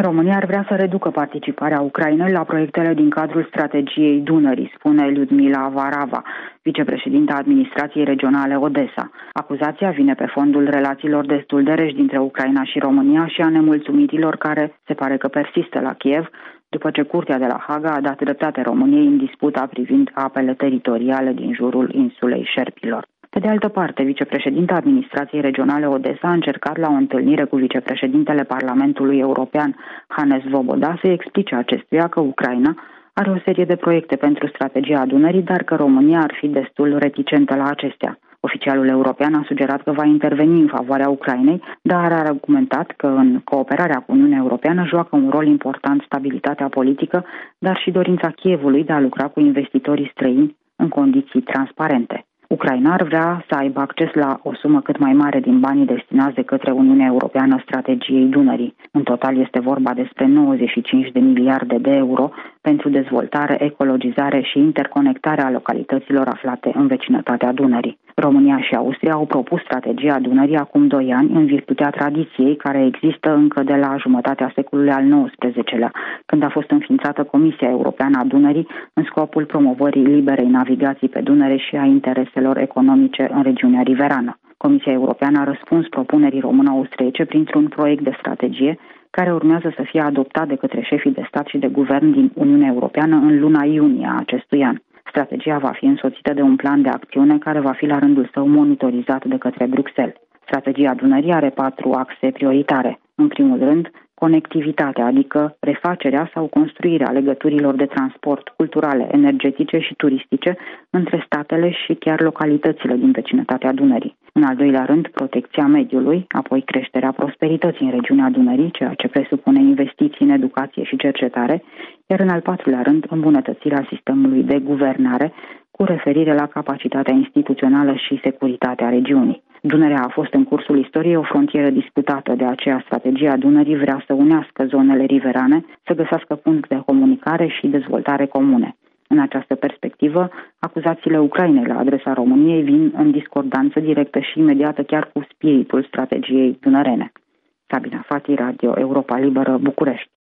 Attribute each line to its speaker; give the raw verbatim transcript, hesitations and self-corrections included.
Speaker 1: România ar vrea să reducă participarea Ucrainei la proiectele din cadrul strategiei Dunării, spune Lyudmila Varava, vicepreședinta administrației regionale Odessa. Acuzația vine pe fondul relațiilor destul de reci dintre Ucraina și România și a nemulțumirilor care se pare că persistă la Kiev, după ce Curtea de la Haga a dat dreptate României în disputa privind apele teritoriale din jurul insulei Șerpilor. Pe de altă parte, vicepreședinta administrației regionale Odessa a încercat la o întâlnire cu vicepreședintele Parlamentului European, Hannes Svoboda, să-i explice acestuia că Ucraina are o serie de proiecte pentru strategia Dunării, dar că România ar fi destul reticentă la acestea. Oficialul european a sugerat că va interveni în favoarea Ucrainei, dar a argumentat că în cooperarea cu Uniunea Europeană joacă un rol important stabilitatea politică, dar și dorința Kievului de a lucra cu investitorii străini în condiții transparente. Ucraina ar vrea să aibă acces la o sumă cât mai mare din banii destinați de către Uniunea Europeană strategiei Dunării. În total este vorba despre nouăzeci și cinci de miliarde de euro pentru dezvoltare, ecologizare și interconectarea localităților aflate în vecinătatea Dunării. România și Austria au propus strategia Dunării acum doi ani în virtutea tradiției care există încă de la jumătatea secolului al nouăsprezecelea, când a fost înființată Comisia Europeană a Dunării în scopul promovării liberei navigații pe Dunăre și a intereselor economice în regiunea riverană. Comisia Europeană a răspuns propunerii româno-austriece printr-un proiect de strategie care urmează să fie adoptat de către șefii de stat și de guvern din Uniunea Europeană în luna iunie a acestui an. Strategia va fi însoțită de un plan de acțiune care va fi la rândul său monitorizat de către Bruxelles. Strategia Dunării are patru axe prioritare. În primul rând, conectivitatea, adică refacerea sau construirea legăturilor de transport culturale, energetice și turistice între statele și chiar localitățile din vecinătatea Dunării. În al doilea rând, protecția mediului, apoi creșterea prosperității în regiunea Dunării, ceea ce presupune investiții în educație și cercetare, iar în al patrulea rând, îmbunătățirea sistemului de guvernare cu referire la capacitatea instituțională și securitatea regiunii. Dunărea a fost în cursul istoriei o frontieră disputată, de aceea strategia Dunării vrea să unească zonele riverane, să găsească puncte de comunicare și dezvoltare comune. În această perspectivă, acuzațiile Ucrainei la adresa României vin în discordanță directă și imediată chiar cu spiritul strategiei dunărene. Sabina Fati, Radio Europa Liberă, București.